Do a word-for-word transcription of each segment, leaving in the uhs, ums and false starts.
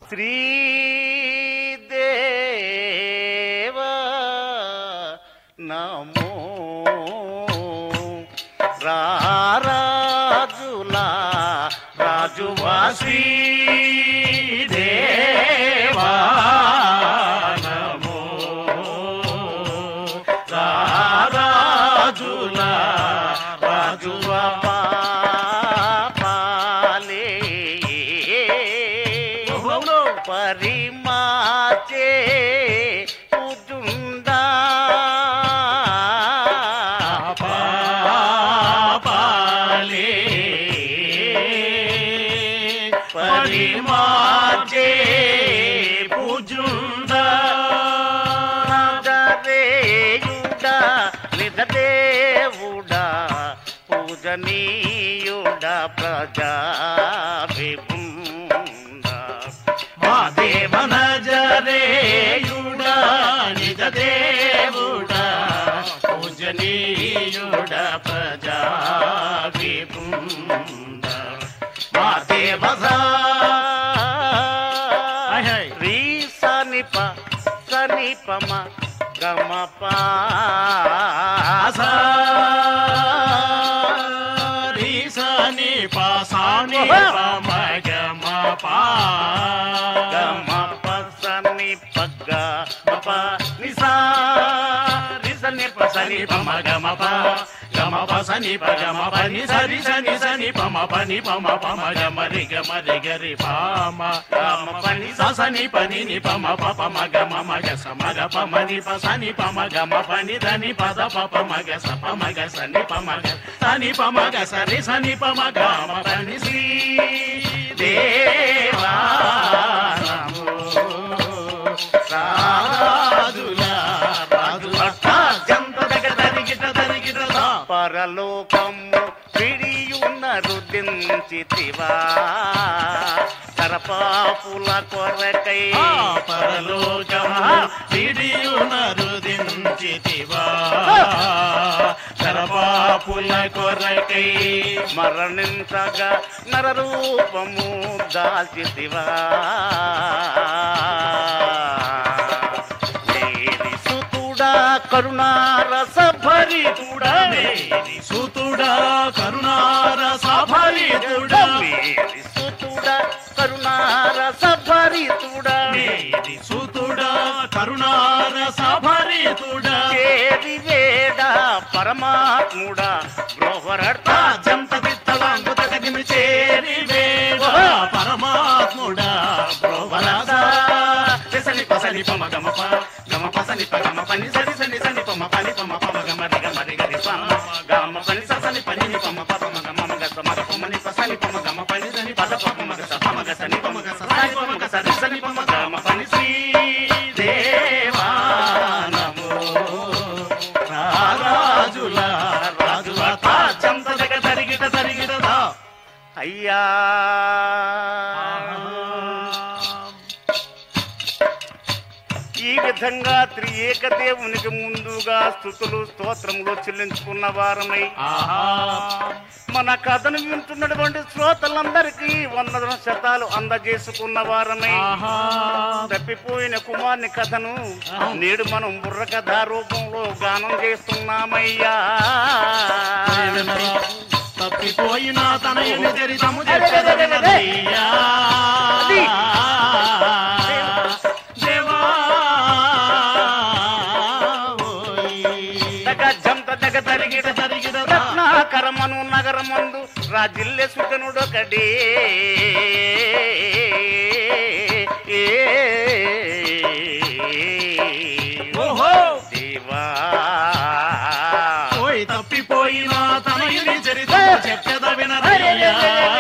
శ్రీదేవా నమో రారాజులా రాజువా శ్రీదేవా నమో రారాజులా రాజువా పరిమాచే పూజుందా పాపాలే పరిమాచే పూజుందా నజరేయుడా నిజదేవుడా పూజనీయుడా ప్రజా దేవ నజరేయుడా నిజ దేవుడా పూజనీయుడా ప్రజా విపుంద మా దేవ రీ సనిప సనిపమ గమ రీ సనిప సనిపమ గమ పా సని పమ గమ ప గమ ప సని ప గమ ప ని సరి సని సని పమ ప ని పమ పమ గమ రి గమ రి గరి పమ గమ ప ని స సని ప ని ని పమ ప పమ గమ మ గ స మ గ పమ ని ప సని పమ గమ ప ని ద ని ప ద ప పమ గ స పమ గ సని పమ గ సని పమ గ సరి సని పమ గమ ప ని శ్రీ దేవా నమో రాజులా పరలోకము విడియునరుదించితివా సరపాపుల కొరకై పరలోకము విడియునరుదించితివా సరపాపుల కొరకై మరణించగా నరరూపము దాల్చితివా కరుణారస భరితుడా మేరి సుతుడా కరుణారస భరితుడా మేరి సుతుడా కరుణారస భరితుడా మేరి సుతుడా కరుణారస భరితుడా చేరి వేడ పరమాత్ముడా బ్రోహరర్త జంత దిత్తలాంగుత కదిమి చేరి వేడ పరమాత్ముడా బ్రోహరస సని పసని పమ గమ ప గమ పసని ప గమ పని సరి సని సని పమ పని పమ పమ గమ రి గమ రి గరి పమ గమ పని స సని పని ని పమ ప పమ గమ మ గ స మ గ పమ ని ప సని పమ గమ పని సని పద ప పమ గ స పమ గ సని పమ గ స సని పమ గ సరి సని పమ గమ పని శ్రీ దేవా నమో రాజులా రాజులా తా చంత జగ తరిగిట తరిగిట దా అయ్యా ఈ విధంగా త్రి ఏకదేవునికి ముందుగా స్తుతులు స్తోత్రములు చెల్లించుకున్న వారమై మన కథను వింటున్నటువంటి శ్రోతలందరికీ వందల శతాలు అందజేసుకున్న వారమై తప్పిపోయిన కుమార్ని కథను నేడు మనం బుర్ర కథ రూపంలో గానం చేస్తున్నామయ్యా. తప్పిపోయిన తనయుని చరితము చెప్పెదవినయ్యా రత్నాకరమను నగరమందు రాజిల్లె సుతనుడొకడే ఓహో దేవా ఓయ్ తప్పిపోయిన తనయుని చరిత చెప్పెద వినరయ్యా.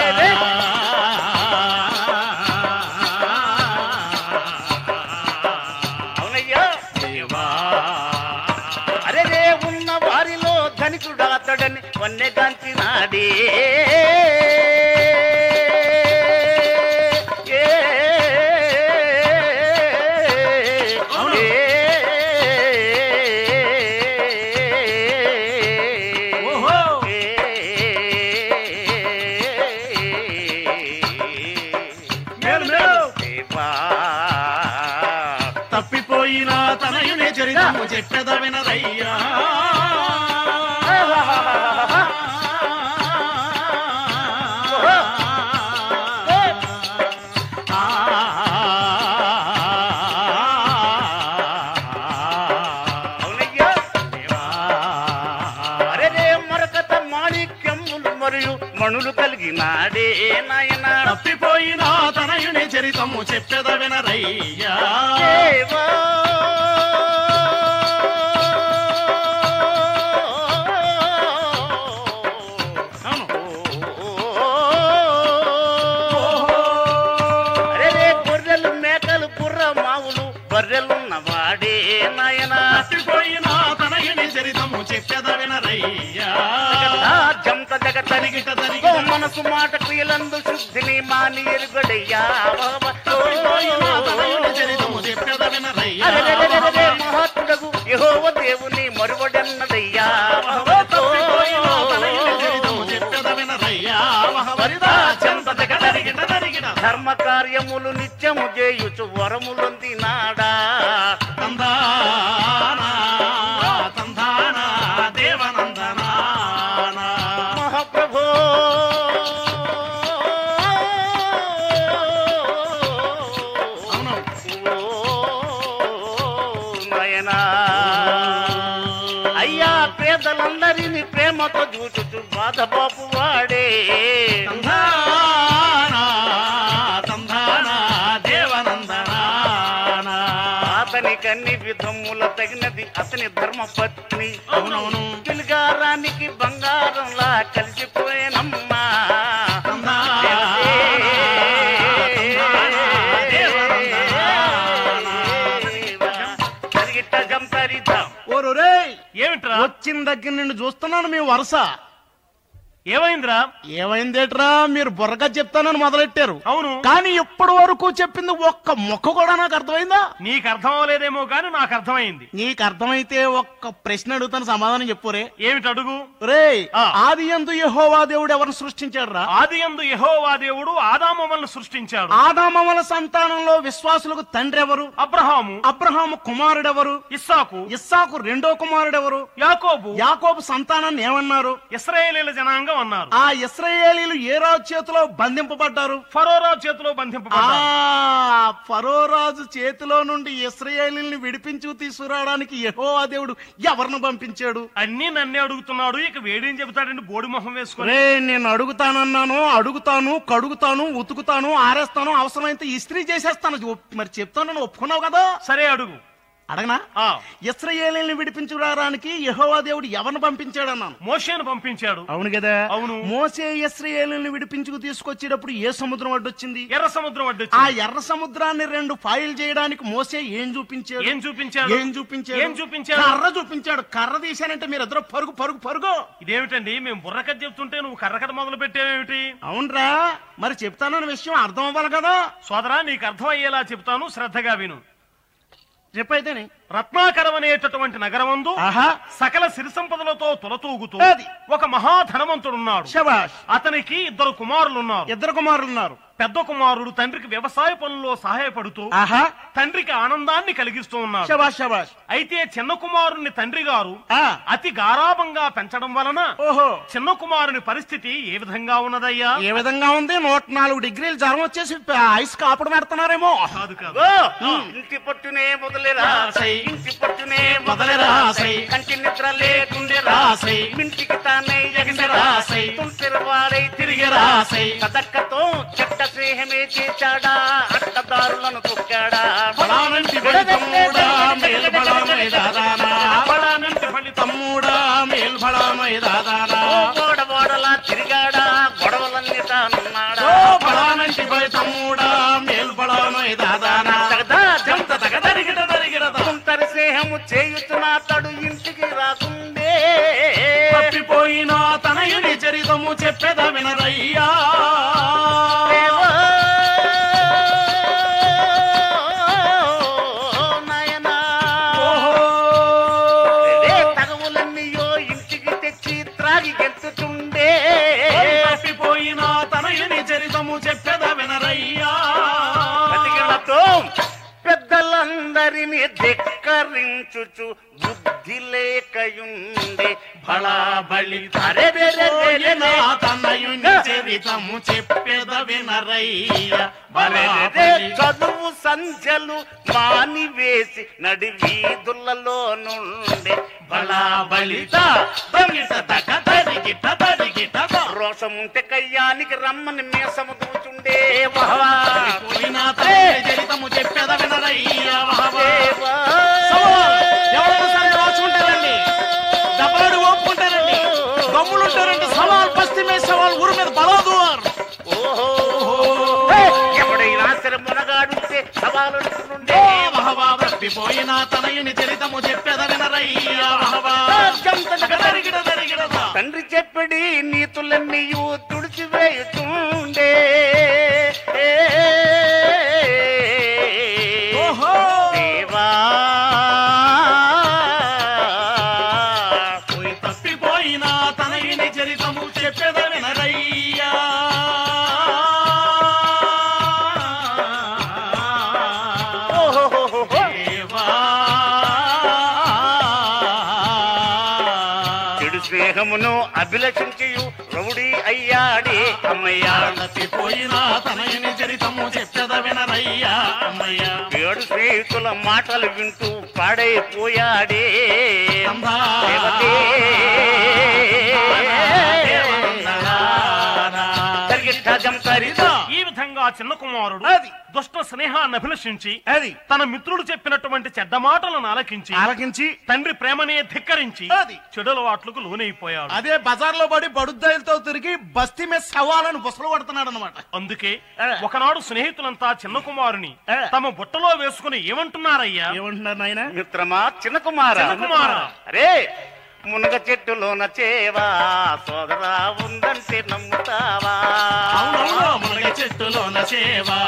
అవునయ్యా దేవా అరే రే ఉన్న వారిలో ధనికుడాతడని వన్నెగాంచినాడే దేవా తప్పిపోయిన తనయుని చరితము చెప్పెద వినరయ్యా మణులు కలిగినాడే నాయన తప్పిపోయిన తనయుని చరితము చెప్పెద వినరయ్యా అరే గొర్రెలు మేకలు కుర్ర మావులు బర్రెలున్న వాడే నాయన తప్పిపోయిన తనయుని చరితము చెప్పెద వినరయ్యా జంత జగతరిగిట తరిగి మనసు మాట క్రియలందు శుద్ధిని మాని ఎరుగడయ్యా మహాత్ముడగు యెహోవ దేవుని మరువడన్నదయ్యా ధర్మ కార్యములు నిత్యము చేయుచు వరములొందినాడా తందానా తందానా దేవనందనా మహాప్రభో నయనా అయ్యా పేదలందరినీ ప్రేమతో చూచుచు బాధబాపు వాడే తందానా తందానా దేవనందనా అతని కన్ని విధముల తగినది అతని ధర్మపత్ని అవునవును పిలిగారానికి బంగారంలా కలిసిపోయేనమ్మా ఏమిట్రా వచ్చిన దగ్గర నుండి చూస్తున్నాను మీ వరుస ఏమైందిరా ఏమైందేట్రా మీరు బుర్రగా చెప్తానని మొదలెట్టారు అవును కానీ ఇప్పటి వరకు చెప్పింది ఒక్క మొక్క కూడా నాకు అర్థమైందా నీకు అర్థం అవ్వలేదేమో కానీ నాకు అర్థమైంది నీకు అర్థమైతే ఒక్క ప్రశ్న అడుగుతాను సమాధానం చెప్పురే ఏమిటి అడుగు రే ఆ. ఆది యందు యెహోవా దేవుడు ఎవరిని సృష్టించాడు రా ఆది యందు యెహోవా దేవుడు ఆదామవలను సృష్టించాడు ఆదామవల సంతానంలో విశ్వాసులకు తండ్రి ఎవరు అబ్రహాము అబ్రహాము కుమారుడెవరు ఇస్సాకు ఇస్సాకు రెండో కుమారుడెవరు యాకోబు యాకోబు సంతానాన్ని ఏమన్నారు ఇశ్రాయేలీల జనాంగం అన్నారు ఆ ఇశ్రాయేలీలు ఏ రాజు చేతిలో బంధింపబడ్డారు ఫరోరాజు చేతిలో ఆ బంధింపబడ్డారు ఫరో రాజు చేతిలో నుండి ఇశ్రాయేలీల్ని విడిపించు తీసుకురావడానికి యెహోవా దేవుడు ఎవరిని పంపించాడు అన్ని నన్నే అడుగుతున్నాడు ఇక వేడేం చెబుతాడండి బోడి మొహం వేసుకొని రే నేను అడుగుతానన్నాను అడుగుతాను కడుగుతాను ఉతుకుతాను ఆరేస్తాను అవసరమైతే ఇస్త్రీ చేసేస్తాను మరి చెప్తాను ఒప్పుకున్నావు కదా సరే అడుగు అడగనా ఆ ఇశ్రాయేలీల్ని విడిపించురావడానికి యెహోవా దేవుడు ఎవరిని పంపించాడు అన్నాను మోషేను పంపించాడు అవును కదా అవును. మోసే ఇశ్రాయేలీల్ని విడిపించుకు తీసుకొచ్చేటప్పుడు ఏ సముద్రం అడ్డొచ్చింది ఎర్ర సముద్రం ఆ అడ్డొచ్చింది ఎర్ర సముద్రాన్ని రెండు ఫైల్ చేయడానికి మోసే ఏం చూపించాడు ఏం చూపించాడు ఏం చూపించాడు ఏం చూపించాడు కర్ర చూపించాడు కర్ర తీశానంటే మీరు ఇద్దరు పరుగు పరుగు పరుగు ఇదేమిటండి మేము బుర్రకథ చెప్తుంటే నువ్వు కర్రకథ మొదలు పెట్టేవేమిటి అవునరా మరి చెప్తానన్న విషయం అర్థం అవ్వాలి కదా సోదరా నీకు అర్థం అయ్యేలా చెప్తాను శ్రద్ధగా విను చెప్పైతేనే రత్నాకరం అనేటటువంటి నగరమందు ఆహా సకల సిరి సంపదలతో తొలతూగుతూ అది. ఒక మహాధనవంతుడున్నాడు శబాష్ అతనికి ఇద్దరు కుమారులున్నారు ఇద్దరు కుమారులు ఉన్నారు పెద్ద కుమారుడు తండ్రికి వ్యవసాయ పనుల్లో సహాయపడుతూ ఆహా తండ్రికి ఆనందాన్ని కలిగిస్తూ ఉన్నాడు శబాష్ శబాష్ అయితే చిన్న కుమారుని తండ్రి గారు ఆ అతి గారాభంగా పెంచడం వలన ఓహో చిన్న కుమారుని పరిస్థితి ఏ విధంగా ఉన్నదయ్యా ఏ విధంగా ఉంది నూట నాలుగు డిగ్రీలు జ్వరం వచ్చేసి ఐస్ కాపడం పెడుతున్నారేమో కాదు కాదు ఓ, ఇంటి పట్టునే మొదలే రాసై ఇంటి పట్టునే మొదలే రాసై కంటి నిద్ర లేకుండే రాసై ఇంటికి తానే ఎగిసి రాసై తుంటెర వాడై తిరిగి రాసై కదక్కతో చెట్ట స్నేహమే చేశాడా అట్టదారులను తొక్కాడా బలానంటి బలి తమ్ముడా మేల్ బలామై దాదానా బలానంటి బలి తమ్ముడా మేల్ బలామై దాదానా గోడ గోడలా తిరిగాడా గొడవలన్నీ తానున్నాడా ఓ బలానంటి బలి తమ్ముడా మేల్ బలామై దాదానా తగదా జంత తగదరిగిట దరిగిడద తుంటరి స్నేహము చేయుచున్న అతడు ఇంటికి రాకుండే తప్పిపోయిన తనయుని చరితము చెప్పేద వినరయ్యా దేవా, నాయనా. రే తగవులన్నీయో ఇంటికి తెచ్చి త్రాగి గెంతుతుండే తప్పిపోయిన తనయుని చరితము చెప్పేద వినరయ్యా బతికినతో తండ్రిగారిని ధిక్కరించుచు బుద్ధి లేకయుండే బళాబళి పోయినా తనయుని చరితము చెప్పెద వినరయ్య బళాబళి. చదువు సంధ్యలు మానివేసి నడి వీధులలో నుండే బళాబళిత తగిట తక తరిగిట తరిగిట రోషం ఉంటే కయ్యానికి రమ్మని మీసము దూచుండే పోయినా తనయుని చరితము చెప్పెద వినరయ్య ఎవరైనా సరే రాసుకుంటారండి, దెబ్బలాడి ఓపుకుంటారండి, గమ్ములుంటారండి. సవాల్ పశ్చిమే సవాల్ ఊరి మీద బలాదువారు. ఎవడైనా సరే మునగాడుంటే సవాలు పోయినా తనయుని చరితము చెప్పేద వినరయ్య తండ్రి చెప్పడి నీతులన్నీ తుడిచివేయుతుండే దేవా పోయి తప్పిపోయినా తనయుని చరితము చెప్పేద వినరయ్యా స్నేహమును అభిలషించియు రౌడీ అయ్యాడే అమ్మయ్యా. పోయినా తనయుని చరితము చెప్పెద వినరయ్యా అమ్మయ్యా. ఏడు స్నేహితుల మాటలు వింటూ పాడైపోయాడే దేవతే. ఈ విధంగా చిన్న కుమారుడు అది దుష్ట స్నేహాన్ని అభిలషించి అది తన మిత్రుడు చెప్పినటువంటి చెడ్డ మాటలను ఆలకించి ఆలకించి తండ్రి ప్రేమనే ధిక్కరించి అది చెడుల వాట్లకు లోనైపోయాడు. అదే బజార్ లో పడి బడుద్దాయిలతో తిరిగి బస్తీ మీద సవాలను బుసలు పడుతున్నాడు అనమాట. అందుకే ఒకనాడు స్నేహితులంతా చిన్న కుమారుని తమ బుట్టలో వేసుకుని ఏమంటున్నారయ్యా? ఏమంటున్నారు నాయన? మిత్రమా చిన్న కుమార కుమారా అరే మునగ చెట్టులోన చేవా సోదరా ఉందంటే నమ్ముతావా? మునగ చెట్టులోన చేవా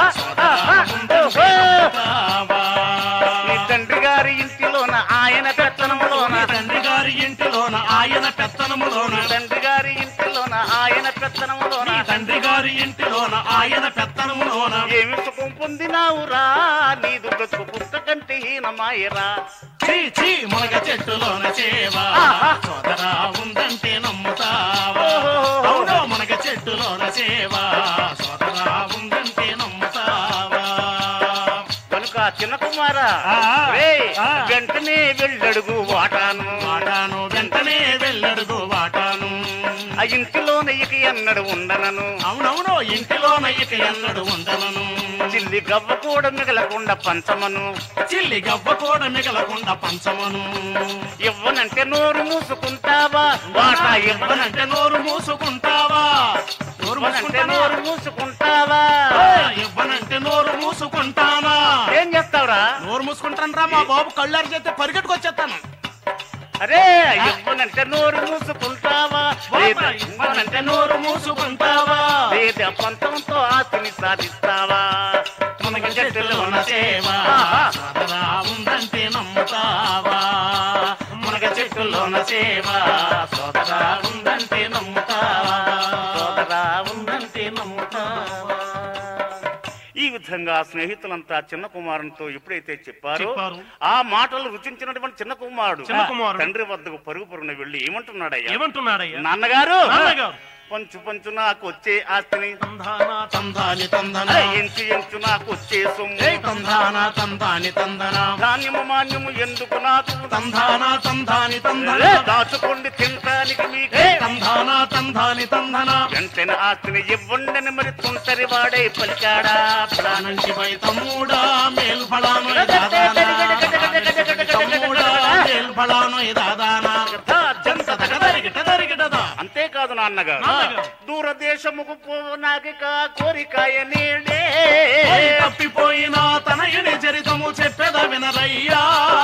నీ తండ్రి గారి ఇంటిలోన ఆయన పెత్తనములోన తండ్రి గారి ఇంటిలోన ఆయన పెత్తనములోన తండ్రి గారి ఇంటిలోన ఆయన పెత్తనములోన తండ్రి గారి ఇంటిలోన ఆయన పెత్తనములోన ఏమి సుఖం పొందినావురా నీదు బ్రతుకు పుస్తకంటే హీనమాయరా. చీ చీ మునగ చెట్టులోన చేవా సోదరా ఉందంటే నమ్ముతావా? అవునో మునగ చెట్టులోన చేవా సోదరా ఉందంటే నమ్ముతావా? కనుక చిన్న కుమారా వెంటనే వెళ్ళడుగు వాటాను వాటాను వెంటనే వెళ్ళడుగు వాటాను. ఆ ఇంటిలోన ఇక ఎన్నడు ఉండనను. అవునవును ఇంటిలోన ఇక ఎన్నడు ఉండనను. చిల్లి గవ్వ కూడా మిగలకుండా పంచమను. చిల్లి గవ్వ కూడా మిగలకుండా పంచమను. ఇవ్వనంటే నోరు మూసుకుంటావా? వాటా ఇవ్వనంటే నోరు మూసుకుంటావా? నోరు ఇవ్వనంటే నోరు మూసుకుంటావా? ఇవ్వనంటే నోరు మూసుకుంటానా? ఏం చేస్తావురా? నోరు మూసుకుంటాను రా మా బాబు కళ్ళారు చేస్తే పరిగెట్టుకొచ్చేస్తాను. అరే ఇవ్వనంటే నోరు మూసుకుంటావా? ఇవ్వనంటే నోరు మూసుకుంటావా? లేదా పంతంతో ఆస్తిని సాధిస్తావా? మునగ చెట్టులోన చేవా సోదరా ఉందంటే నమ్ముతావా? మునగ చెట్టులోన చేవా సోదరా ఉందంటే నమ్ముతావా? సోదరా ఉందంటే నమ్ముతావా? ఈ విధంగా స్నేహితులంతా చిన్న కుమారునితో ఎప్పుడైతే చెప్పారో ఆ మాటలు రుచించినటువంటి చిన్న కుమారుడు తండ్రి వద్దకు పరుగు పరుగున వెళ్ళి ఏమంటున్నాడయ్యా? ఏమంటున్నాడయ్యా? నాన్నగారు నాన్నగారు పంచు పంచు నాకు వచ్చే ఆస్తిని తందాని తందన ఎంచు ఎంచు నాకు వచ్చే సొమ్ము తందాన తందాని తందన ధాన్యము మాన్యము ఎందుకు నాకు తందాన తందాని తందన దాచుకోండి తినటానికి మీకే తందాన తందాని తందన వెంటనే ఆస్తిని ఇవ్వండని మరి తుంటరి వాడే పలికాడా? ప్రాణంకి పై తమ్ముడా మేలు ఫలాను తమ్ముడా మేలు ఫలాను దాదానా అంతేకాదు నాన్నగారు దూరదేశముకు పోనాక కోరికాయ నీడే తప్పిపోయినా తనయుని చరితము చెప్పేద వినరయ్యా.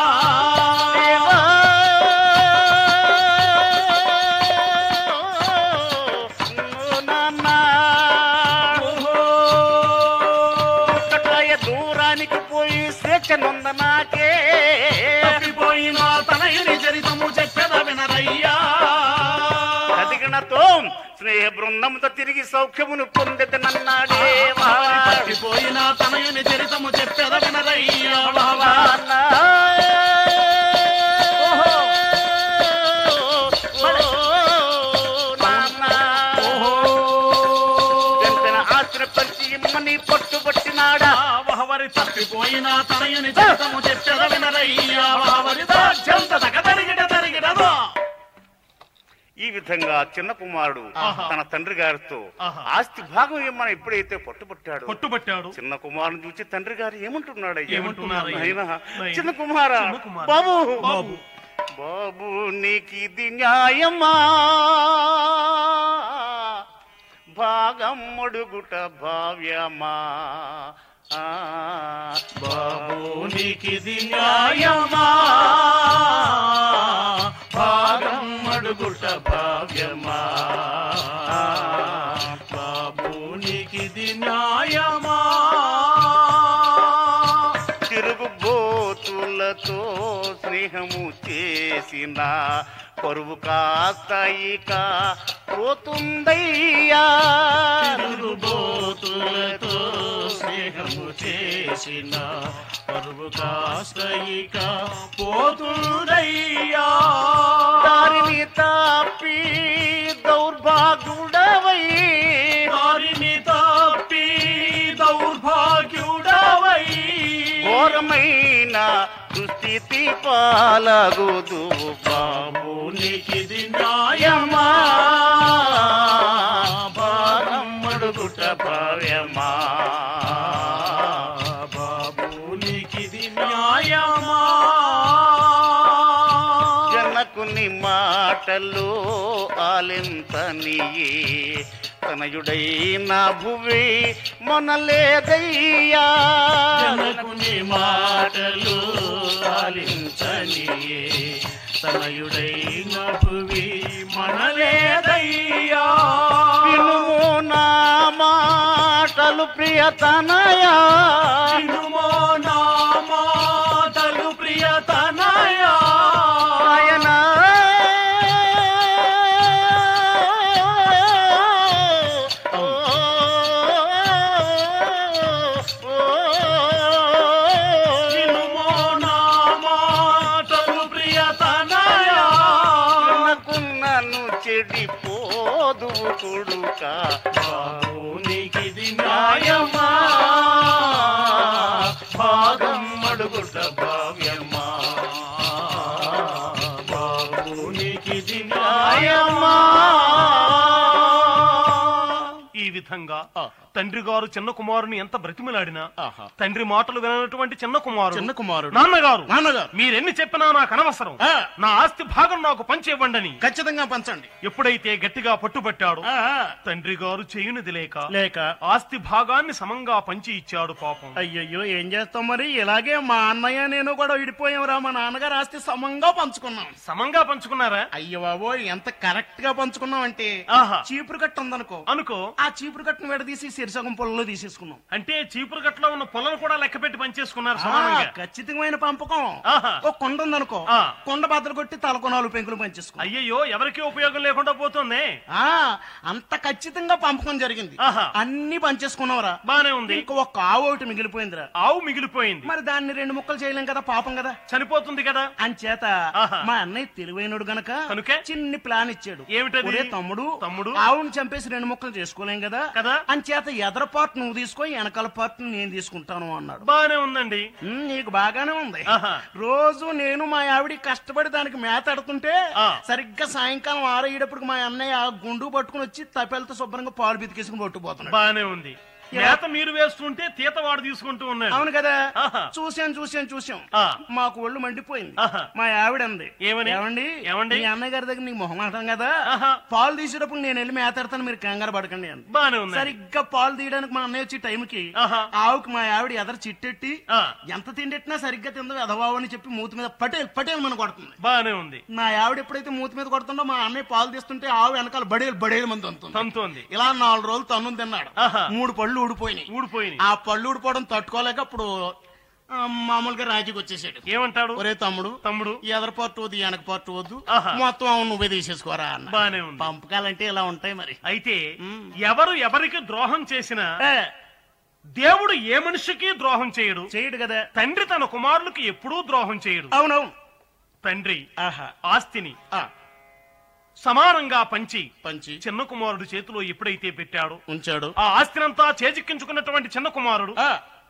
దూరానికి పోయి స్వేచ్ఛ నొంద నాకే తప్పిపోయినా తనయుని చరితము చెప్పేద వినరయ్యా. కదిగినతో స్నేహ బృందంతో తిరిగి సౌఖ్యమును పొందెద నన్నాడే. తప్పిపోయినా తనయుని చరితము చెప్పేద వినరయ్యా. బావరి తప్పిపోయిన తనయుని చేతము చెప్పెద వినరయ్యా బావరి దాస్యంత తగదరిగిట తరిగిడదో. ఈ విధంగా చిన్న కుమారుడు తన తండ్రి గారితో ఆస్తి భాగం ఏమని ఎప్పుడైతే పట్టుబట్టాడు పట్టుబట్టాడు చిన్న కుమారుని చూసి తండ్రి గారు ఏమంటున్నాడు? ఏమంటున్నారు? చిన్న కుమారా, బాబు బాబు బాబు నీకిది న్యాయమా? భాగం అడుగుట భావ్యమా? బాబు నీకిది న్యాయమా? భాగం అడుగుట భావ్యమా? బాబు నీకిది న్యాయమా? తిరుగుబోతులతో స్నేహము చేసిన పరువు కాస్త ఇక పోతుందయ్యా. తిరుగుబోతులతో స్నేహము చేసిన పరువు కాస్త ఇక పోతుందయ్యా. దారిని తప్పి దౌర్భాగ్యుడవై దారిని తప్పి దౌర్భాగ్యుడవై ఘోరమైన దుస్థితి పాలగుదు బాబు నీకిది న్యాయమా? భాగం అడుగుట భావ్యమా? బాబు నీకిది న్యాయమా? జనకుని మాటలు ఆలింతనియే తనయుడైన భువి మనలేదయ్యా. జనకుని మాటలు ఆలించనియే తనయుడైన భువి మనలేదయ్యా. వినుము నా మాటలు ప్రియతనయా, వినుమో నా మాటలు ప్రియతనయా. ఆయనా వినుమో నా మాటలు ప్రియతనయా. నన్ను చెడిపోదు కొడుక బాబు నీకిది న్యాయమా? భాగం అడుగుట భావ్యమా? బాబు నీకిది న్యాయమా? ఈ విధంగా తండ్రి గారు చిన్న కుమారుని ఎంత బ్రతిమలాడినా తండ్రి మాటలు వినటువంటి చిన్న కుమారుడు చిన్న కుమారుడు నాన్నగారు నాన్నగారు మీరెన్ని చెప్పినా నాకు అనవసరం, నా ఆస్తి భాగం నాకు పంచి ఇవ్వండి. ఖచ్చితంగా పంచండి. ఎప్పుడైతే గట్టిగా పట్టుబట్టాడు తండ్రి గారు చేయునిది లేక లేక ఆస్తి భాగాన్ని సమంగా పంచి ఇచ్చాడు. పాపం అయ్యయ్యో ఏం చేస్తాం మరి, ఇలాగే మా అన్నయ్య నేను కూడా విడిపోయావురా. మా నాన్నగారు ఆస్తి సమంగా పంచుకున్నాం. సమంగా పంచుకున్నారా? అయ్యో బాబో ఎంత కరెక్ట్ గా పంచుకున్నాం అంటే ఆహా చీపురు కట్ట ఉందనుకో, అనుకో ఆ చీపురు కట్టను విడదీసి సిరిసగం పొలంలో తీసేసుకున్నాం. అంటే చీపురు గట్లో ఉన్న పొలను కూడా లెక్క పెట్టి పనిచేసుకున్నారు ఆ, సమానంగా. ఖచ్చితమైన పంపకం. ఆహా. ఒక కొండ ఉందనుకో, ఆ. కొండ బద్దలు కొట్టి తలకు నాలుగు పెంకులు పంచేసుకున్నాం. అయ్యయ్యో ఎవరికి ఉపయోగం లేకుండా పోతుంది. ఆ అంత ఖచ్చితంగా పంపకం జరిగింది. ఆహా. అన్ని పంచేసుకున్నావురా. బానే ఉంది. ఇంక ఒక ఆవు ఒకటి మిగిలిపోయిందిరా. ఆవు మిగిలిపోయింది. మరి దాన్ని రెండు ముక్కలు చేయలేం కదా, పాపం కదా, చనిపోతుంది కదా. అంచేత ఆహా. మా అన్నయ్య తెలివైనడు గనక కనుకే? చిన్ని ప్లాన్ ఇచ్చాడు. ఏమిటది? ఒరే తమ్ముడు తమ్ముడు ఆవును చంపేసి రెండు ముక్కలు చేసుకోలేం కదా కదా. అంచేత ఎదర పార్ట్ నువ్వు తీసుకో, వెనకాల పార్ట్ నేను తీసుకుంటాను అన్నాడు. బానే ఉందండి. ఉమ్, నీకు బాగానే ఉంది. ఆహా. రోజు నేను మా ఆవిడ కష్టపడి దానికి మేత అడుతుంటే ఆ. సరిగ్గా సాయంకాలం ఆరయ్యేటప్పుడు మా అన్నయ్య ఆ గుండు పట్టుకుని వచ్చి తపెలతో శుభ్రంగా పాలు బితికేసుకుని పట్టుకుపోతున్నాడు. బానే ఉంది. మేత మీరు వేస్తుంటే తీత వాడు తీసుకుంటూ ఉన్నాడు. అవును కదా. ఆహా. చూసాం చూసాం చూసాం ఆ. మాకు ఒళ్ళు మండిపోయింది. ఆహా. మా ఆవిడ అంది, ఏమని? ఏమండి ఏమండి? మీ అన్నయ్య గారి దగ్గర నీకు మొహమాటం కదా, ఆహా. పాలు తీసేటప్పుడు నేను వెళ్ళి మేతాడతాను, మీరు కంగారు పడకండి అని. బానే ఉంది. సరిగ్గా పాలు తీయడానికి మా అన్నయ్య వచ్చి టైంకి ఆహా. ఆవుకి మా ఆవిడ ఎదర చిట్టెట్టి ఆ. ఎంత తిండెట్టినా సరిగ్గా తిందో ఎదవావు అని చెప్పి మూతి మీద పటేల్ పటేల్ మన కొడుతుంది. బానే ఉంది. మా ఆవిడ ఎప్పుడైతే మూతి మీద కొడుతుందో మా అన్నయ్య పాలు తీస్తుంటే ఆవు వెనకాల బడేలు బడేలు మంది అంతుంది. తంతోంది. ఇలా నాలుగు రోజులు తన్ను తిన్నాడు. ఆహా. మూడు పళ్ళు ఊడిపోయినాయి. ఊడిపోయింది. ఆ పళ్ళు ఊడిపోవడం తట్టుకోలేక అప్పుడు ఆ, మామూలుగా రాజీకి వచ్చేసాడు. ఏమంటాడు? ఒరే తమ్ముడు తమ్ముడు ఈ ఎదర పార్ట్ వద్దు వెనక పార్ట్ వద్దు, ఆహా. మొత్తం అవును నువ్వే తీసేసుకోరా అన్న. బానే ఉంది. పంపకాలంటే ఇలా ఉంటాయి మరి. అయితే ఎవరు ఎవరికి ద్రోహం చేసినా ఏ, దేవుడు ఏ మనిషికి ద్రోహం చేయడు. చేయడు కదా. తండ్రి తన కుమారులకు ఎప్పుడూ ద్రోహం చేయడు. అవునవును. తండ్రి ఆహా. ఆస్తిని ఆ, సమానంగా పంచి పంచి చిన్న కుమారుడు చేతిలో ఎప్పుడైతే పెట్టాడో ఉంచాడు. ఆ ఆస్తినంతా చేజిక్కించుకున్నటువంటి చిన్న కుమారుడు ఆ,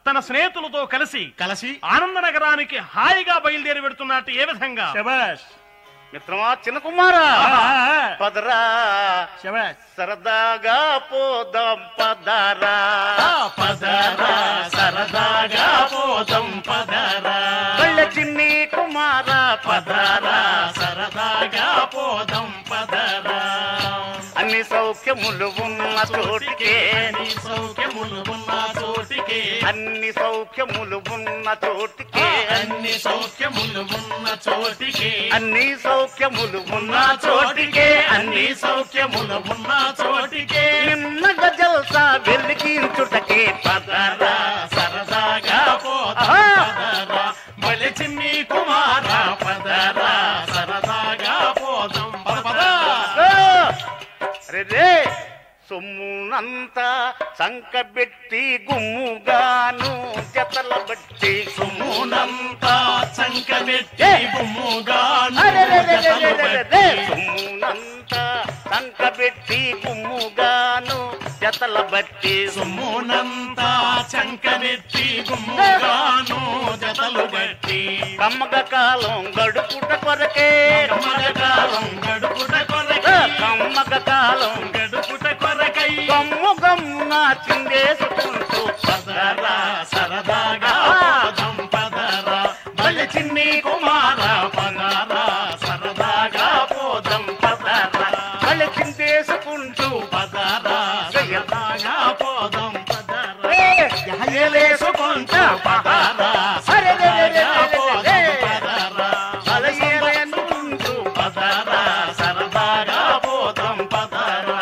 తన స్నేహితులతో కలిసి కలిసి ఆనంద నగరానికి హాయిగా బయలుదేరి పెడుతున్నట్టు ఏ విధంగా? శభాష్ మిత్రమా చిన్న కుమారా, పదరా శభాష్ సరదాగా పోదాం పదరా, పదరా సరదాగా పోదాం పదరా, వెళ్ళ చిన్ని కుమారా పదరా సరదాగా పోదాం పదరా, అన్ని సౌఖ్యములు ఉన్న చోటికే, అన్ని సౌఖ్యములు ఉన్న చోటికే, అన్ని సౌఖ్యములు ఉన్న చోటికే, అన్ని సౌఖ్యములు ఉన్న చోటికే, అన్ని సౌఖ్యములు ఉన్న ఉన్న చోటికే, అన్ని సౌఖ్యములు ఉన్న చోటికే, నిన్నగ జల్సా వెలిగించుటకే పదరా సరదాగా పోదాం ఆహా. పదరా, బలి చిన్ని కుమారా పదరా సరదాగా పోదాం పదరా. రే రే సొమ్మునంతా సంకబెట్టి గుమ్ముగాను జతల బట్టి, సొమ్మునంతా సంకబెట్టి గుమ్ముగాను అరే రే రే రే జతలు రే రే రే. బట్టి, సొమ్మునంతా సంకబెట్టి గుమ్ముగాను జతల బట్టి, సొమ్మునంతా సంకబెట్టి గుమ్ముగాను జతలు బట్టి, కమ్మగ కాలం గడుపుట కొరకే, కమ్మగకాలం గడుపుట కొరకై, కమ్మగ కాలం గడుపుట కొరకై, గమ్ము గమ్మున చిందేసుకుంటూ పదరా సరదాగా పోదాం పదరా, బలి చిన్ని కుమారా పదరా సరదాగా పోదాం పదరా, మళ్ళీ చిందేసుకుంటూ పదరా సరదాగా పోదాం పదరా, వేసుకుంటూ పదరా సరదాగా పోదాం పదరా, అలయేలనుకుంటూ పదరా సరదాగా పోదాం పదరా.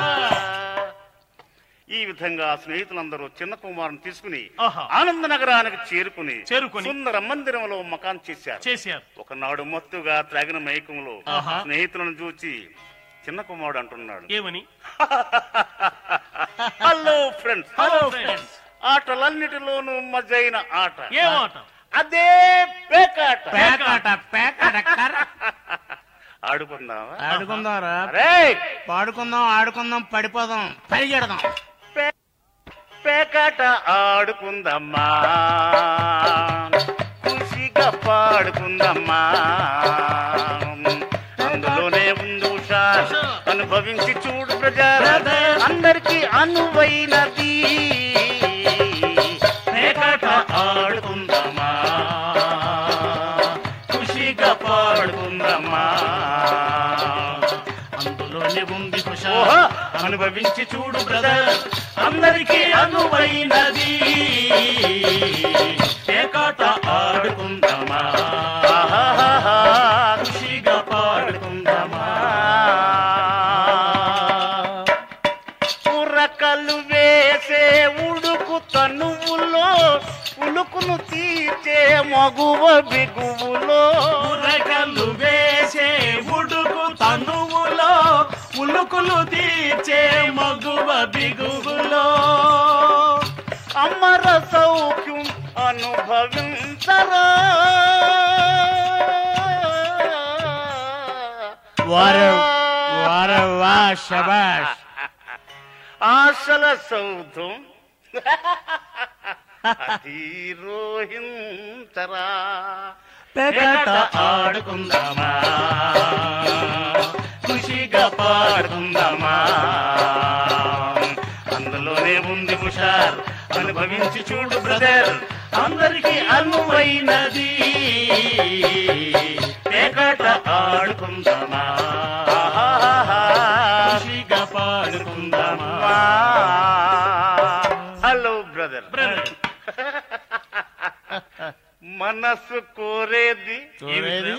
ఈ విధంగా స్నేహితులందరూ చిన్న కుమారుని తీసుకుని ఆహా. ఆనంద నగరానికి చేరుకుని చేరుకుని సుందర మందిరంలో మకాన్ చేశారు. చేశారు. ఒకనాడు మత్తుగా త్రాగిన మైకంలో ఆహా. స్నేహితులను చూచి చిన్న కుమారుడు అంటున్నాడు, ఏమని? Hello friends, hello friends. ఆటలన్నిటిలోనూ మజైన ఆట ఏ మాట? అదే పేకాట. పేకాట పేకాట కర్ర. ఆడుకుందామా? ఆడుకుందాంరా, అరే పాడుకుందాం ఆడుకుందాం పడిపోదాం పరిగెడదాం. పేకాట ఆడుకుందమ్మా, ఖుషిగా పాడుకుందమ్మా, అందులోనే ఉంది హుషార్, అనుభవించి చూడు ప్రజార, అందరికీ అనువైనది పేకాట ఆడుకుందమ్మా, ఖుషిగా పాడుకుందమ్మా, అందులోనే ఉంది ఓహో, హుషార్, అనుభవించి చూడు బ్రదర్, అందరికీ అనువైనది పేకాట ఆడుకుందామా, ఆహాహాహా, ఖుషిగా పాడుకుందామా. పురకలు వేసే ఉడుకు తనువులో ఉలుకును తీర్చే మగువ బిగువులో, ఉరకలు వేసే ఉడుకు తనువులో ఉలుకులు తీర్చే మగువ బిగువులో, అమర సౌఖ్యం అనుభవించరా, వారే వారే వా శబాష్. ఆశల సౌధం అధిరోహించరా, పేకాట ఆడుకుందామా, ఖుషిగా పాడుకుందామా, అందులోనే ఉంది హుషార్, అనుభవించి చూడు బ్రదర్, అందరికీ అనువైనది పేకాట ఆడుకుందామా, ఆహాహాహా, ఖుషిగా పాడుకుందామా. Hello brother, brother. మనసు కోరేది చూడేది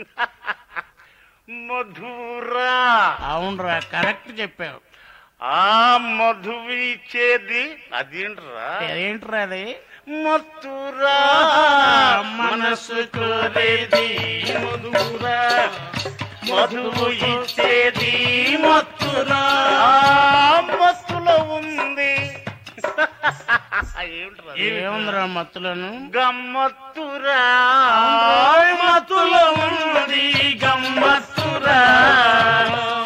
మధురా, అవునరా కరెక్ట్ చెప్పావు. ఆ మధువు ఇచ్చేది అదేంట్రా, ఏంట్రా అది? మధురా, మనసు కోరేది మధురా, మధువు ఇచ్చేది మత్తురా, ఆ మత్తులో ఉంది ఏమిట్రా ఏముందిరా మత్తులను? గమ్మత్తురా, మత్తులో ఉంది గమ్మత్తురా,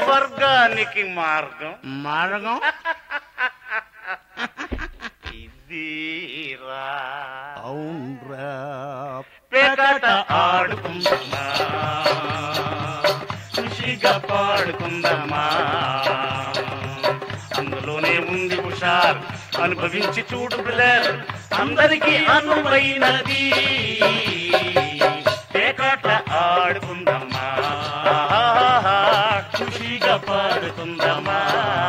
స్వర్గానికి మార్గం మార్గం ఇది తీరా అవునరా పేకాట ఆడుకుందామా ఖుషిగా పాడుకుందామా అందులోనే ఉంది హుషార్ అనుభవించి చూడు బ్రదర్ అందరికీ అనువైనది పేకాట ఆడుకుందామా ఖుషిగా పాడుకుందామా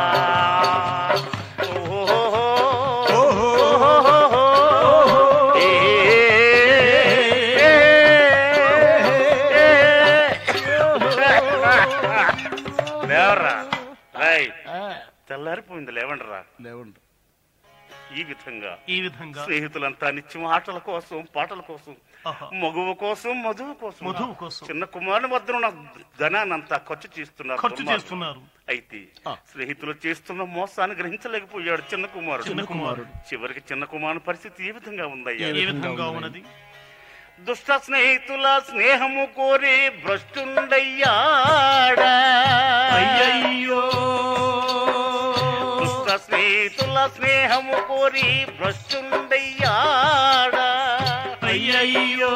తెల్లారిపోయింది లేవండ్రా లేవండి. ఈ విధంగా ఈ విధంగా స్నేహితులంతా నిత్యం ఆటల కోసం పాటల కోసం మగువ కోసం మధువు కోసం మధువు కోసం చిన్న కుమారుని వద్ద ఉన్న ధనాన్నంతా ఖర్చు చేస్తున్నారు ఖర్చు చేస్తున్నారు. అయితే స్నేహితులు చేస్తున్న మోసాన్ని గ్రహించలేకపోయాడు చిన్న కుమారుడు చిన్న కుమారుడు చివరికి చిన్న కుమారుని పరిస్థితి ఏ విధంగా ఉందయ్యా? ఏ విధంగా ఉన్నది? దుష్ట స్నేహితుల స్నేహము కోరి భ్రష్టుండయ్యాడా అయ్యయ్యో దుష్ట స్నేహితుల స్నేహము కోరి భ్రష్టుండయ్యాడా అయ్యయ్యో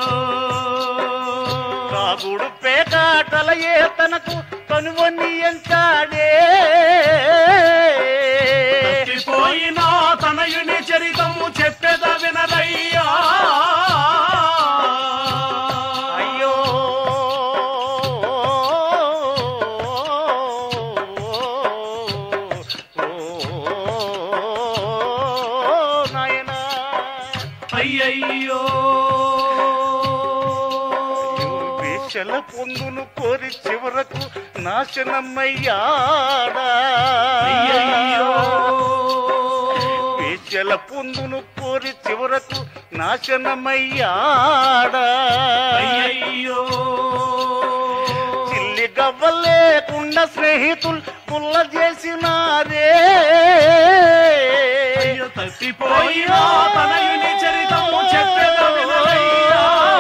తాగుడు పేకాటలయే తనకు కనువని ఎంచాడే పోయినా తనయుని చరితము చెప్పేద వినరయ్యా అయ్యో నాయనా అయ్యయ్యో వేషల పొందును కోరి చివరకు నాశనమయ్యాడా అయ్యయ్యో వేషల పొందును కోరి చివరకు నాశనమయ్యాడా అయ్యయ్యో చిల్లి గవ్వలేకుండా స్నేహితులు పుల్ల చేసినారే తప్పిపోయినా తనయుని చరితము చెప్పేద వినరయ్యా.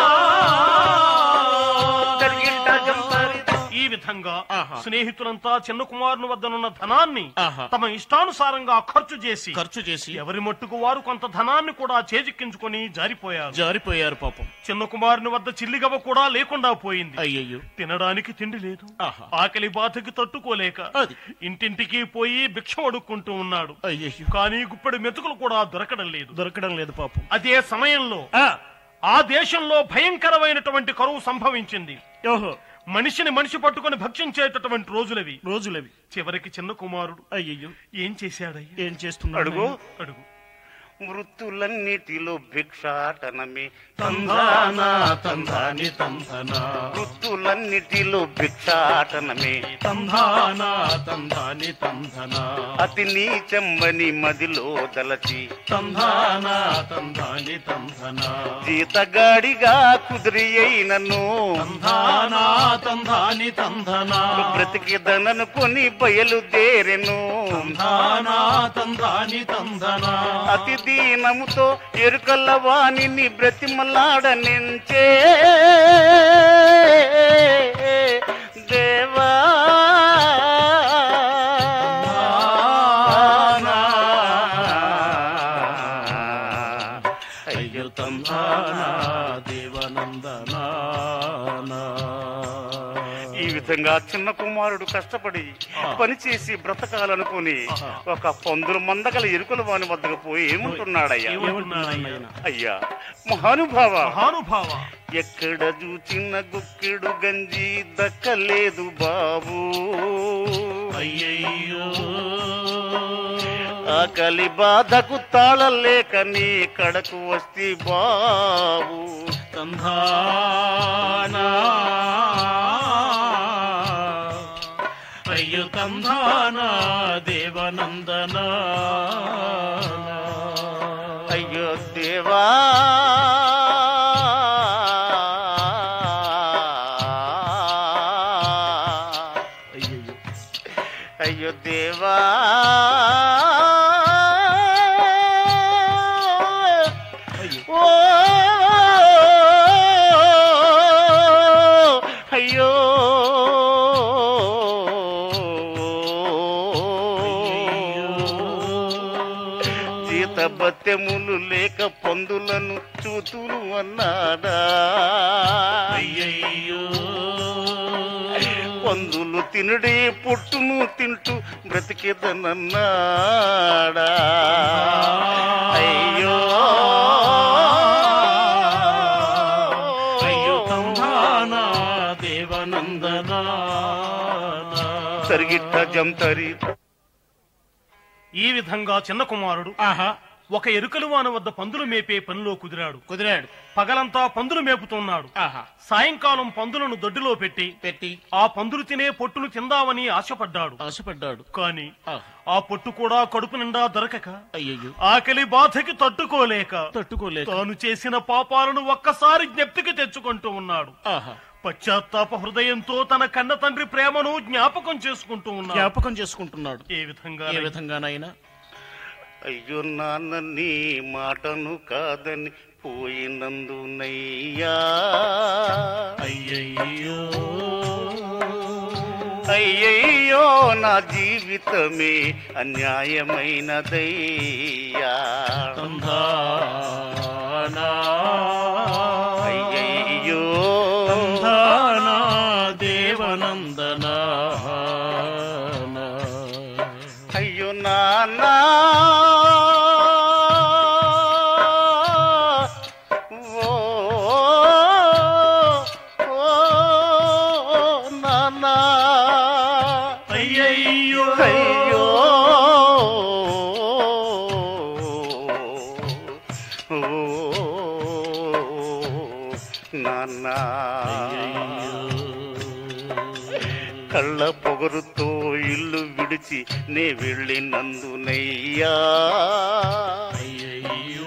ఈ విధంగా స్నేహితులంతా చిన్న కుమారుని వద్దనున్న ధనాన్ని తమ ఇష్టానుసారంగా ఖర్చు చేసి ఖర్చు చేసి ఎవరి మట్టుకు వారు కొంత ధనాన్ని కూడా చేజిక్కించుకొని జారిపోయారు జారిపోయారు పాపం. చిన్న కుమారుని వద్ద చిల్లిగవ్వ కూడా లేకుండా పోయింది. అయ్యయ్యో తినడానికి తిండి లేదు. ఆకలి బాధకి తట్టుకోలేక ఇంటింటికి పోయి భిక్ష అడుక్కుంటూ ఉన్నాడు. అయ్యయ్యో కానీ గుప్పెడు మెతుకులు కూడా దొరకడం లేదు దొరకడం లేదు పాపం. అదే సమయంలో ఆ దేశంలో భయంకరమైనటువంటి కరువు సంభవించింది. ఓహో మనిషిని మనిషి పట్టుకుని భక్షించేటటువంటి రోజులవి రోజులవి. చివరికి చిన్న కుమారుడు అయ్యయ్యో ఏం చేశాడయ్యా? ఏం చేస్తున్నాడు? అడుగు అడుగు వృత్తులన్నిటిలో భిక్షాటనమే తందానా తందాని తందనా వృత్తులన్నిటిలో భిక్షాటనమే తందానా తందాని తందనా అతి నీచంబని మదిలో దలచి తందానా తందాని తందనా జీతగాడిగా కుదిరి అయినను తందానా తందాని తందనా బ్రతికిదననుకొని బయలుదేరెను తందానా తందాని తందనా అతి దీనముతో ఎరుకల్ల వాణిని బ్రతిమలాడనించే దేవా అయ్యో తందానా దేవనందనా. ఈ విధంగా చిన్న కుమారుడు కష్టపడి పనిచేసి బ్రతకాలనుకుని ఒక పందుల మందగల ఎరుకల వాని వద్దకు పోయి ఏమంటున్నాడయ్యా? అయ్యా మహానుభావ మహానుభావ ఎక్కడ చూచిన గుక్కెడు గంజి దక్కలేదు బాబు అయ్యయ్యో ఆకలి బాధకు తాళలేక నీ కడకు వస్తే బాబు తందానా అయ్యో తందానా దేవనందనా అయ్యో దేవా అయ్యయ్యో అయ్యో దేవా ఓ అయ్యో జీత బత్తెములు పందులను చూతులు అన్నాడా అయ్యయ్యో పందులు తినుడే పొట్టును తింటూ బ్రతికేదనన్నాడా అయ్యో అయ్యో తందానా దేవనందనా సరిగిట్ట జంతరి. ఈ విధంగా చిన్న కుమారుడు ఆహా ఒక ఎరుకలు వాన వద్ద పందులు మేపే పనిలో కుదిరాడు కుదిరాడు పగలంతా పందులు మేపుతున్నాడు. ఆహా సాయంకాలం పందులను దొడ్డిలో పెట్టి పెట్టి ఆ పందులు తినే పొట్టును తిందామని ఆశపడ్డాడు. ఆశపడ్డాడు. కాని ఆహా. ఆ పొట్టు కూడా కడుపు నిండా దొరకక అయ్యయ్యో ఆకలి బాధకి తట్టుకోలేక తట్టుకోలేక తాను చేసిన పాపాలను ఒక్కసారి జ్ఞప్తికి తెచ్చుకుంటూ ఉన్నాడు. ఆహా పశ్చాత్తాప హృదయంతో తన కన్న తండ్రి ప్రేమను జ్ఞాపకం చేసుకుంటూ ఉన్నాడు. జ్ఞాపకం చేసుకుంటున్నాడు. ఏ విధంగా ఏ విధంగానైనా అయ్యో నాన్న నీ మాటను కాదని పోయినందునయ్యా అయ్యయ్యో అయ్యయ్యో నా జీవితమే అన్యాయమైనదయ్యా తందానా అయ్యయ్యో తందానా దేవనందనా అయ్యో నాన్నా అయ్యయ్యో అయ్యో నాన్న కళ్ళ పొగరుతో ఇల్లు విడిచి నే వెళ్ళినందునయ్యా అయ్యయ్యో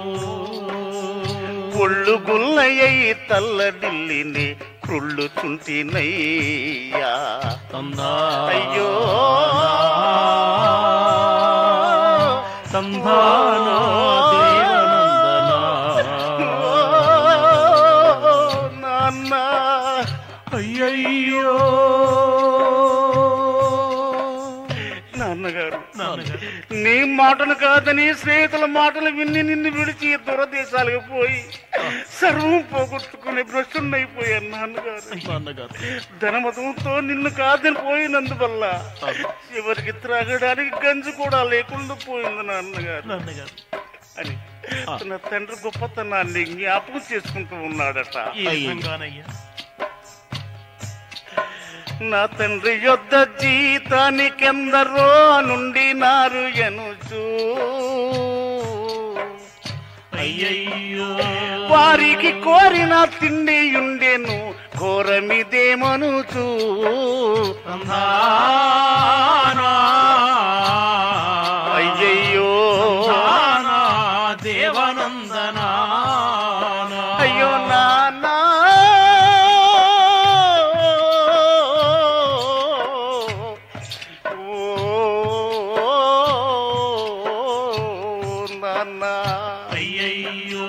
ఒళ్ళు గుల్లయ్యి తల్లడిల్లిని కుళ్ళు చుంటినయ్యా అయ్యో తందానా దేవనందనా నాన్న అయ్యయ్యో నాన్నగారు నాన్నగారు నీ మాటలు కాదని స్నేహితుల మాటలు విన్ని నిన్ను విడిచి దూరదేశాలకు పోయి సర్వం పోగొట్టుకుని భ్రష్టున్నైపోయాను నాన్నగారు. నాన్నగారు ధనమతంతో నిన్ను కాదని పోయినందువల్ల చివరికి త్రాగడానికి గంజి కూడా లేకుండా పోయింది నాన్నగారు నాన్నగారు అని తన తండ్రి గొప్పతనాన్ని జ్ఞాపకం చేసుకుంటూ ఉన్నాడట. ఏ విధంగానయ్యా నా తండ్రి యొద్ద జీతానికెందరో నుండి నారు ఎనుచూ అయ్యయ్యో వారికి కోరిన తిండి ఉండెను ఘోరమిదేమనుచూ తందానా అయ్యయ్యో తందానా దేవనందనా అయ్యో నాన్న అయ్యయ్యో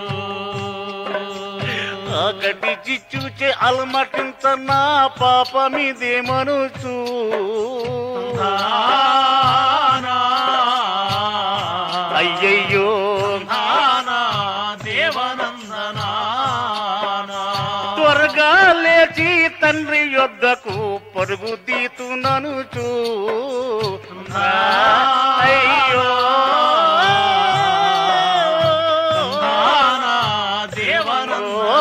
ఆకటి చిచ్చుచే అలమటించ నా పాపమిదేమనుచూ తందానా అయ్యయ్యో తందానా దేవనందనా త్వరగా లేచి తండ్రి యొద్దకు పరుగు దీతుననుచూ అయ్యో తందానా దేవనందనా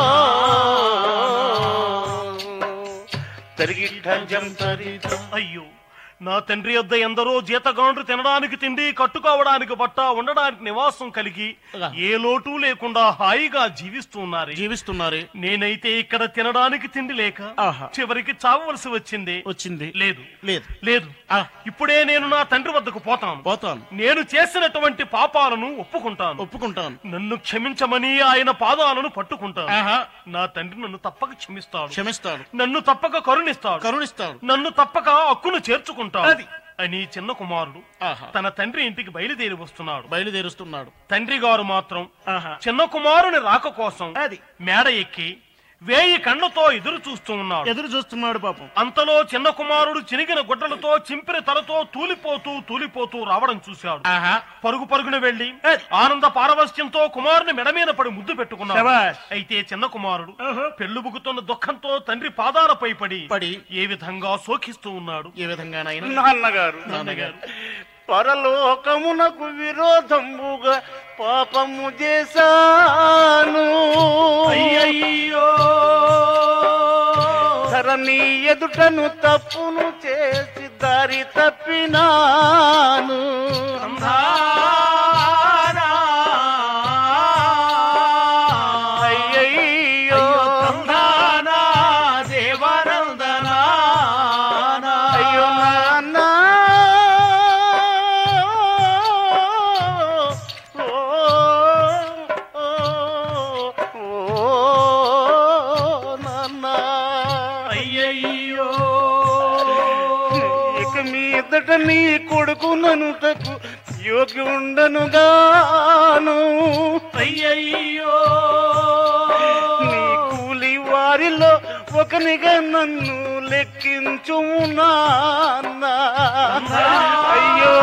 తరిగిట్ట జంతరిత అయ్యో నా తండ్రి యొద్ద ఎందరో జీతగాండ్రు తినడానికి తిండి కట్టుకోవడానికి బట్ట ఉండడానికి నివాసం కలిగి ఏ లోటు లేకుండా హాయిగా జీవిస్తున్నారు జీవిస్తున్నారే నేనైతే ఇక్కడ తినడానికి తిండి లేక ఆహా. చివరికి చావవలసి వచ్చింది వచ్చింది లేదు లేదు లేదు ఆ. ఇప్పుడే నేను నా తండ్రి వద్దకు పోతాను పోతాను నేను చేసినటువంటి పాపాలను ఒప్పుకుంటాను ఒప్పుకుంటాను నన్ను క్షమించమని ఆయన పాదాలను పట్టుకుంటాను ఆహా నా తండ్రి నన్ను తప్పక క్షమిస్తాడు క్షమిస్తాడు నన్ను తప్పక కరుణిస్తాడు కరుణిస్తాడు నన్ను తప్పక హక్కును చేర్చుకుంటాడు అది. అని చిన్న కుమారుడు ఆహా తన తండ్రి ఇంటికి బయలుదేరి వస్తున్నాడు. బయలుదేరుస్తున్నాడు. తండ్రి గారు మాత్రం ఆహా చిన్న కుమారుని రాక కోసం అది మేడ ఎక్కి వేయి కళ్ళతో ఎదురు చూస్తూ ఉన్నాడు ఎదురు చూస్తున్నాడు పాపం. అంతలో చిన్న కుమారుడు చినిగిన గుడ్డలతో చింపిన తలతో తూలిపోతూ తూలిపోతూ రావడం చూశాడు. పరుగు పరుగున వెళ్లి ఆనంద పారవస్యంతో కుమారుని మెడ మీద పడి ముద్దు పెట్టుకున్నాడు. అయితే చిన్న కుమారుడు పెళ్లుబుకుతున్న దుఃఖంతో తండ్రి పాదాలపై పడి పడి ఏ విధంగా శోకిస్తూ ఉన్నాడు. ఏ విధంగా నాన్నగారు నాన్నగారు పరలోకమునకు విరోధముగా పాపము చేశాను. అయ్యయ్యో ధరణి ఎదుటను తప్పును చేసి దారి తప్పినాను. అయ్యయ్యో దేవానందనా అయ్యో నాన్న నీ కొడుకు ననుటకు యోగ్యుండనుగాను. అయ్యయ్యో నీ కూలి వారిలో ఒకనిగా నన్ను లెక్కించుము నాన్న. అయ్యో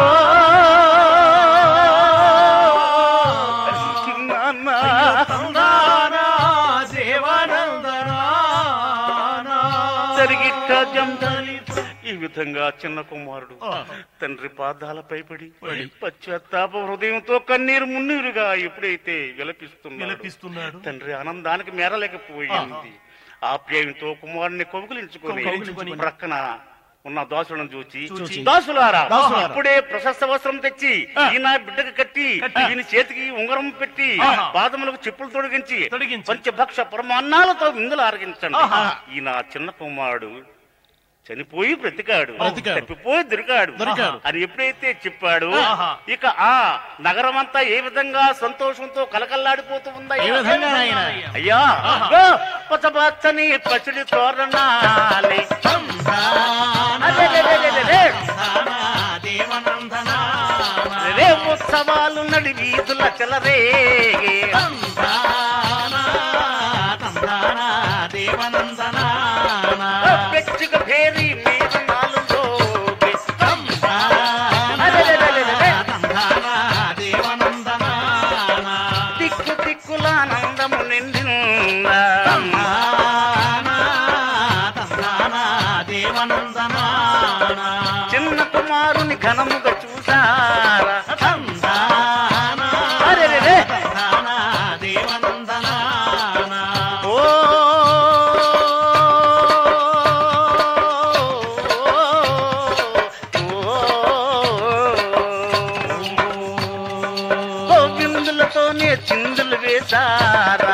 నాన్న జరిగిట్ట జంతలి. ఈ విధంగా చిన్న కుమారుడు తండ్రి పాదాలపై పడి పశ్చాత్తాప హృదయంతో కన్నీరు మున్నీరుగా ఎప్పుడైతే విలపిస్తున్నాడు తండ్రి ఆనందానికి మేరలేకపోయింది. ఆప్యాయంతో కుమారుని కౌగిలించుకొని ప్రక్కన ఉన్న దాసులను చూచి, దాసులారా అప్పుడే ప్రశస్త వస్త్రం తెచ్చి ఈయన బిడ్డకు కట్టి ఈయన చేతికి ఉంగరం పెట్టి పాదములకు చెప్పులు తొడిగించి పంచభక్ష పరమాన్నాలతో విందులు ఆరగించండి. ఈయన చిన్న కుమారుడు చనిపోయి బ్రతికాడు, తప్పిపోయి దొరికాడు అని ఎప్పుడైతే చెప్పాడు, ఇక ఆ నగరం అంతా ఏ విధంగా సంతోషంతో కలకల్లాడిపోతూ ఉందా. అయ్యా పచ్చని పచ్చడి తోరణాలి ఉత్సవాలు నడి వీధుల చెలరేగే పెచ్చుక భేరి మీద నాలుగు దిక్కు దిక్కుల ఆనందము నిండిన చిన్న కుమారుని ఘనముగా చూసారా. చిందులు వేశారా.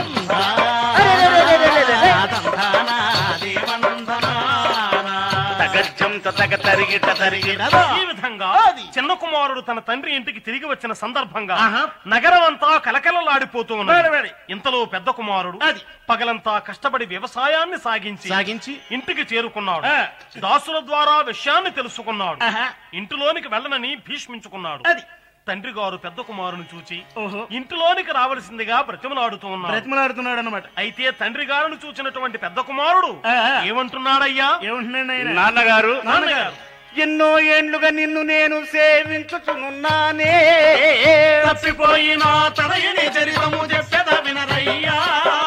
ఈ విధంగా చిన్న కుమారుడు తన తండ్రి ఇంటికి తిరిగి వచ్చిన సందర్భంగా నగరం అంతా కలకలలాడిపోతూ ఉన్నాడు. ఇంతలో పెద్ద కుమారుడు పగలంతా కష్టపడి వ్యవసాయాన్ని సాగించి సాగించి ఇంటికి చేరుకున్నాడు. దాసుల ద్వారా విషయాన్ని తెలుసుకున్నాడు. ఇంటిలోనికి వెళ్ళనని భీష్మించుకున్నాడు. తండ్రి గారు పెద్ద కుమారుని చూచి ఇంటిలోనికి రావలసిందిగా బ్రతిమలాడుతూ బ్రతిమలాడుతున్నాడు అన్నమాట. అయితే తండ్రి గారిని చూసినటువంటి పెద్ద కుమారుడు ఏమంటున్నాడయ్యా? ఏమంటున్నాడు? నాన్నగారు నాన్నగారు ఎన్నో ఏండ్లుగా నిన్ను నేను సేవించుచున్నానే. తప్పిపోయిన తనయుని చరితము చెప్పెద వినరయ్యా.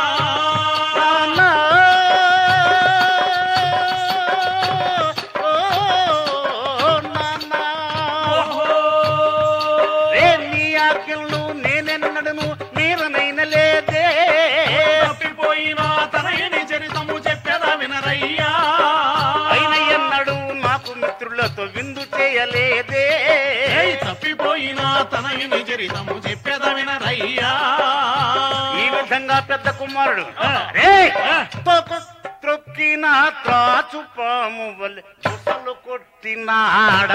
నేనెన్నడను మీరనైన లేదే. తప్పిపోయిన తనయుని చరితము చెప్పెద వినరయ్యా. అయిన ఎన్నడు నాకు మిత్రులతో విందు చేయలేదే. తప్పిపోయిన తనయుని చరితము చెప్పెద వినరయ్యా. ఈ విధంగా పెద్ద కుమారుడు త్రొక్కిన త్రాచు పాము వలె బుసలు కొట్టినాడ.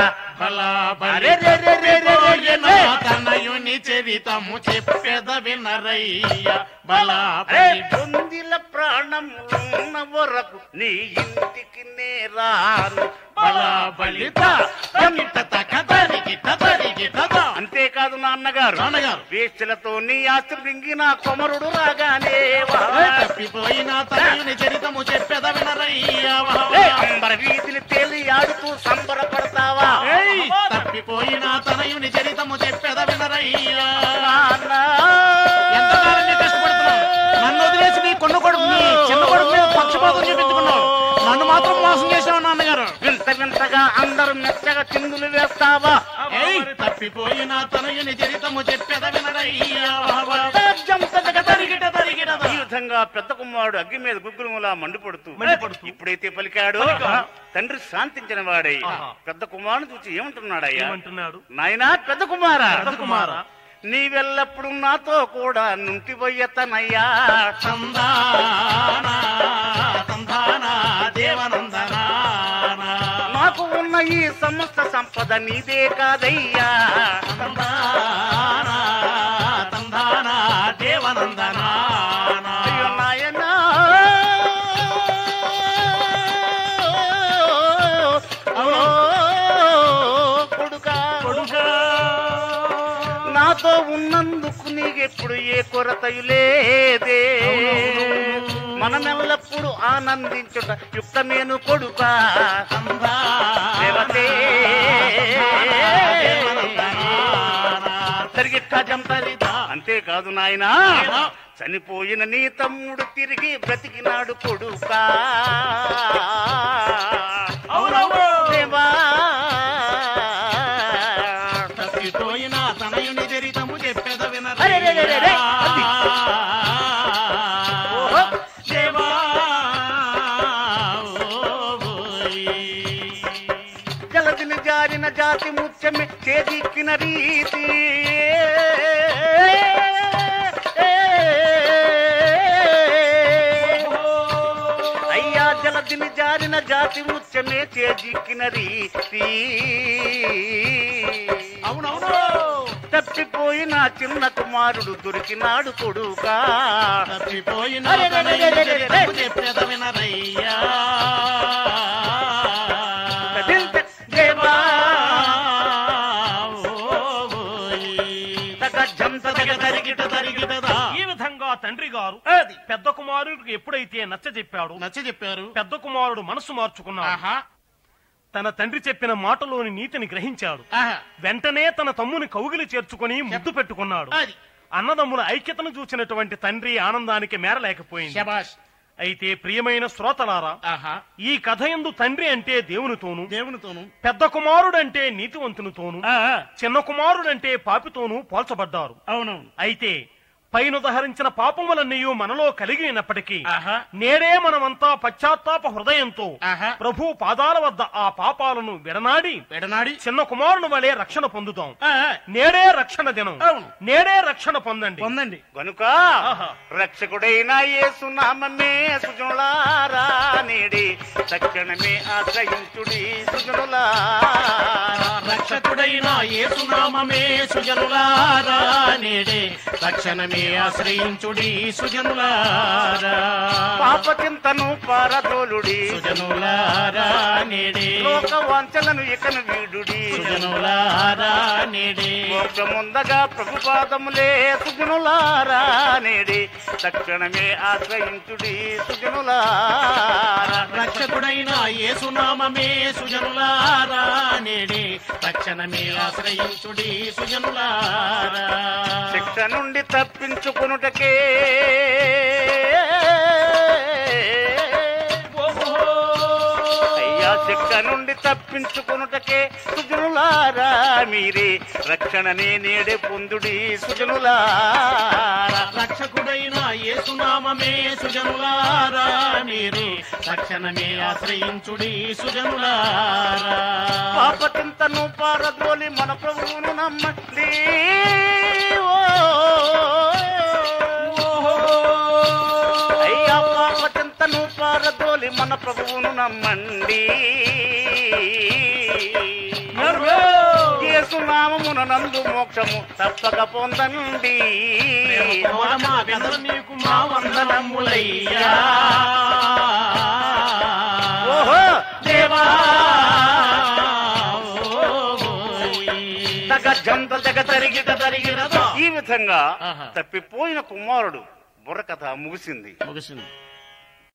తనయుని చరితము చెప్పెద వినరయ్య. బొందిల ప్రాణం ఉన్న వరకు నీ ఇంటికి నేరాను. అంతేకాదు నా నాన్నగారు నాన్నగారు వేశ్యలతో నీ ఆస్తి మింగిన కొమరుడు రాగానే తప్పిపోయిన తనయుని చరితము చెప్పెద వినరయ్యా అంబర వీధిని తేలి ఆడుతూ సంబరపడతావా తప్పిపోయిన తనయుని చరితము చెప్పెద వినరయ్యా ఎంతకాలం కష్టపడుతున్నావు నన్ను వదిలేసి నీ కొన్న కొడుకు నీ చిన్న కొడుకు మీద పక్షపాతం చూపించుకున్నావు నన్ను మాత్రం మోసం చేసావు నాన్నగారు వింత వింతగా అందరూ మెచ్చగా చిందులు వేస్తావా తప్పిపోయిన తనయుని చరితము చెప్పెద వినరయ్యా ఈ విధంగా పెద్ద కుమారుడు అగ్గి మీద గుగ్గురుములా మండిపడుతూ మండిపడుతూ ఇప్పుడైతే పలికాడు తండ్రి శాంతించిన వాడై పెద్ద కుమారుని చూసి ఏమంటున్నాడయ్యా ఏమంటున్నాడు నాయనా పెద్ద కుమారా పెద్ద కుమారా నీవెల్లప్పుడు నాతో కూడా నుంటి పోయ్యతనయ్యా సందానా సంధానా దేవనందనా నాకు ఉన్న ఈ సమస్త సంపద నీదే కాదయ్యా సందానా సంధానా దేవనందనా అయ్యో నాయనా కొడుకా కొడుకా నాతో ఉన్నందుకు నీకెప్పుడు ఏ కొరతయు లేదే మనమెల్లప్పుడు ఆనందించుట యుక్తమేను కొడుకా దేవతే అంతేకాదు నాయనా చనిపోయిన నీ తమ్ముడు తిరిగి బ్రతికినాడు కొడుకా దేవా తప్పిపోయిన తనయుని చరితము చెప్పెద అరే, రే, రే, రే, రే. దేవా జలదిని జారిన జాతి ముత్యమే చేదిక్కిన రీతి అయ్యా జలదిని జారిన జాతి ముత్యమే చేదిక్కిన రీతి అవునవును తప్పిపోయిన చిన్న కుమారుడు దొరికినాడు కొడుకా తప్పిపోయిన అరే, రే, రే, రే, రే, రే, రే. చెప్పేద వినరయ్యా దేవా ఈ విధంగా తండ్రి గారు పెద్ద కుమారుడికి ఎప్పుడైతే నచ్చ చెప్పాడు నచ్చ చెప్పారు పెద్ద కుమారుడు మనసు మార్చుకున్నాడు తన తండ్రి చెప్పిన మాటలోని నీతిని గ్రహించాడు వెంటనే తన తమ్ముని కౌగిలి చేర్చుకుని ముద్దు పెట్టుకున్నాడు అన్నదమ్ముల ఐక్యతను చూసినటువంటి తండ్రి ఆనందానికి మేరలేకపోయింది అయితే ప్రియమైన శ్రోతలారా ఈ కథ యందు తండ్రి అంటే దేవునితోను దేవునితోను పెద్ద కుమారుడంటే నీతివంతునితోను చిన్న కుమారుడంటే పాపితోనూ పోల్చబడ్డారు అవునవును అయితే పైన ఉదహరించిన పాపములన్నీ మనలో కలిగినప్పటికీ నేడే మనమంతా పశ్చాత్తాప హృదయంతో ప్రభు పాదాల వద్ద ఆ పాపాలను విడనాడి విడనాడి చిన్న కుమారుని వలె రక్షణ పొందుతాం నేడే రక్షణ దినం నేడే రక్షణ పొందండి పొందండి గనుక రక్షకుడైన యేసు నామమే సుజనులారా నేడి తక్షణమే ఆశ్రయించుడి సుజనులారా రక్షకుడైన యేసు నామమే సుజనులారా నేడే తక్షణమే ఆశ్రయించుడి సుజనులారా పాప చింతను పారదోలుడి సుజనులారా నేడే లోక వాంఛలను ఇకను వీడుడి సుజనులారా నేడే మోక్షముందగా ప్రభుపాదములే సుజనులారా నేడి తక్షణమే ఆశ్రయించుడి సుజనులారా రక్షకుడైన యేసు నామమే సుజనులారా నేడే తక్షణమే ఆశ్రయించుడి సుజనులారా శిక్ష నుండి తప్పించుకొనుటకే అయ్యా శిక్ష నుండి తప్పించుకొనుటకే సుజనులారా మీరే రక్షణనే నేడే పొందుడి సుజనులారా రక్షకుడైన యేసు నామమే సుజనులారా మీరే తక్షణమే ఆశ్రయించుడి సుజనులారా పాప చింతను పారద్రోలి మన ప్రభువును నమ్మండి అయ్యా పాప చింతను పారద్రోలి మన ప్రభువును నమ్మండి యేసు నామమున నందు మోక్షము తప్పక పొందండి మా కథలు నీకు మా వందనములయ్యా ఓహో దేవా తగ జంత తగ తరిగిట తరిగినదో. ఈ విధంగా తప్పిపోయిన కుమారుడు బుర్రకథ ముగిసింది. ముగిసింది.